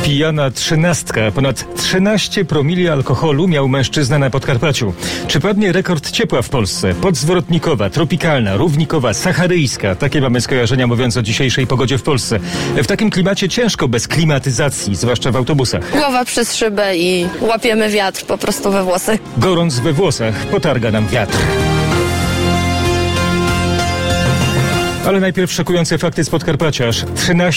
Pijana trzynastka. Ponad 13 promili alkoholu miał mężczyzna na Podkarpaciu. Czy padnie rekord ciepła w Polsce? Podzwrotnikowa, tropikalna, równikowa, saharyjska. Takie mamy skojarzenia, mówiąc o dzisiejszej pogodzie w Polsce. W takim klimacie ciężko bez klimatyzacji, zwłaszcza w autobusach. Głowa przez szybę i łapiemy wiatr po prostu we włosach. Gorąc we włosach, potarga nam wiatr. Ale najpierw szokujące fakty z Podkarpacia. Aż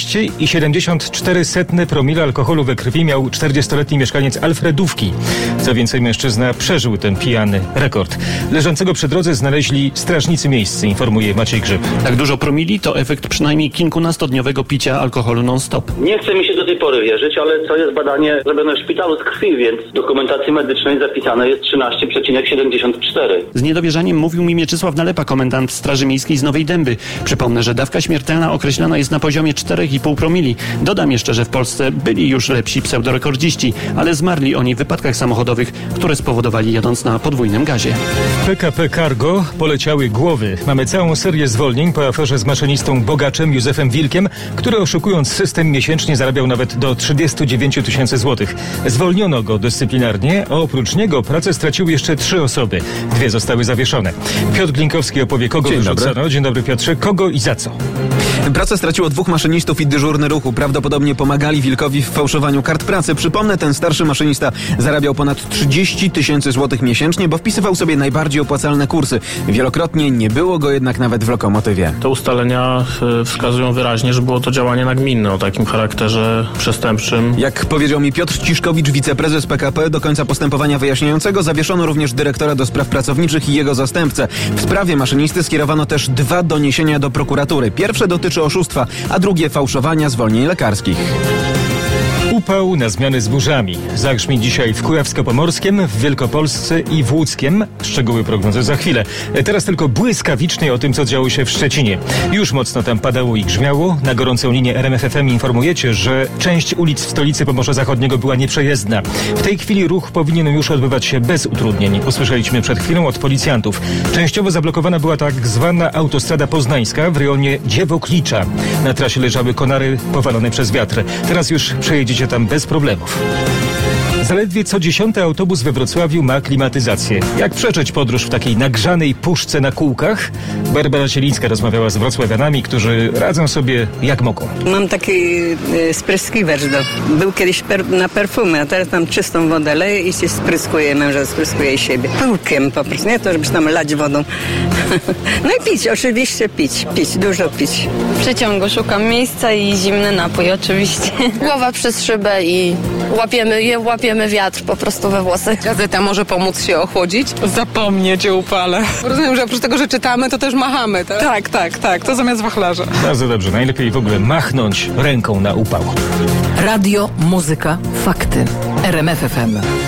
13,74 promila alkoholu we krwi miał 40-letni mieszkaniec Alfredówki. Co więcej, mężczyzna przeżył ten pijany rekord. Leżącego przy drodze znaleźli strażnicy miejscy, informuje Maciej Grzyb. Tak dużo promili to efekt przynajmniej kilkunastodniowego picia alkoholu non-stop. Nie chce mi się do tej pory wierzyć, ale to jest badanie zrobione w szpitalu z krwi, więc w dokumentacji medycznej zapisane jest 13,74. Z niedowierzaniem mówił mi Mieczysław Nalepa, komendant Straży Miejskiej z Nowej Dęby. Przypomnę, że dawka śmiertelna określana jest na poziomie 4,5 promili. Dodam jeszcze, że w Polsce byli już lepsi pseudorekordziści, ale zmarli oni w wypadkach samochodowych, które spowodowali jadąc na podwójnym gazie. W PKP Cargo poleciały głowy. Mamy całą serię zwolnień po aferze z maszynistą Bogaczem Józefem Wilkiem, który oszukując system miesięcznie zarabiał nawet do 39 000 złotych. Zwolniono go dyscyplinarnie, a oprócz niego pracę straciły jeszcze 3 osoby. 2 zostały zawieszone. Piotr Glinkowski opowie, kogo wyrzucono. Dzień dobry, Piotrze. Kogo i za co? Pracę straciło 2 maszynistów i dyżurny ruchu. Prawdopodobnie pomagali Wilkowi w fałszowaniu kart pracy. Przypomnę, ten starszy maszynista zarabiał ponad 30 000 złotych miesięcznie, bo wpisywał sobie najbardziej opłacalne kursy. Wielokrotnie nie było go jednak nawet w lokomotywie. Te ustalenia wskazują wyraźnie, że było to działanie nagminne o takim charakterze przestępczym. Jak powiedział mi Piotr Ciszkowicz, wiceprezes PKP, do końca postępowania wyjaśniającego zawieszono również dyrektora do spraw pracowniczych i jego zastępcę. W sprawie maszynisty skierowano też 2 doniesienia do prokuratury. Pierwsze dotyczy oszustwa, a drugie fałszowania zwolnień lekarskich. Upał na zmiany z burzami. Zagrzmi dzisiaj w Kujawsko-Pomorskiem, w Wielkopolsce i w Łódzkiem. Szczegóły prognozy za chwilę. Teraz tylko błyskawicznie o tym, co działo się w Szczecinie. Już mocno tam padało i grzmiało. Na gorącą linię RMF FM informujecie, że część ulic w stolicy Pomorza Zachodniego była nieprzejezdna. W tej chwili ruch powinien już odbywać się bez utrudnień. Usłyszeliśmy przed chwilą od policjantów. Częściowo zablokowana była tak zwana autostrada poznańska w rejonie Dziewoklicza. Na trasie leżały konary powalone przez wiatr. Teraz już przejedziecie tam bez problemów. Zaledwie co 10. autobus we Wrocławiu ma klimatyzację. Jak przeczeć podróż w takiej nagrzanej puszce na kółkach? Barbara Cielińska rozmawiała z wrocławianami, którzy radzą sobie jak mogą. Mam taki spryskiwacz. Był kiedyś na perfumy, a teraz tam czystą wodę leję i się spryskuje, męża spryskuje siebie. Pyłkiem po prostu, nie to, żeby się tam lać wodą. No i pić, oczywiście pić, dużo pić. W przeciągu szukam miejsca i zimny napój oczywiście. Głowa przez szybę i łapiemy wiatr po prostu we włosach. Gazeta może pomóc się ochłodzić? Zapomnieć o upale. Rozumiem, że oprócz tego, że czytamy, to też machamy, tak? Tak. To zamiast wachlarza. Bardzo dobrze. Najlepiej w ogóle machnąć ręką na upał. Radio, muzyka, fakty. RMF FM.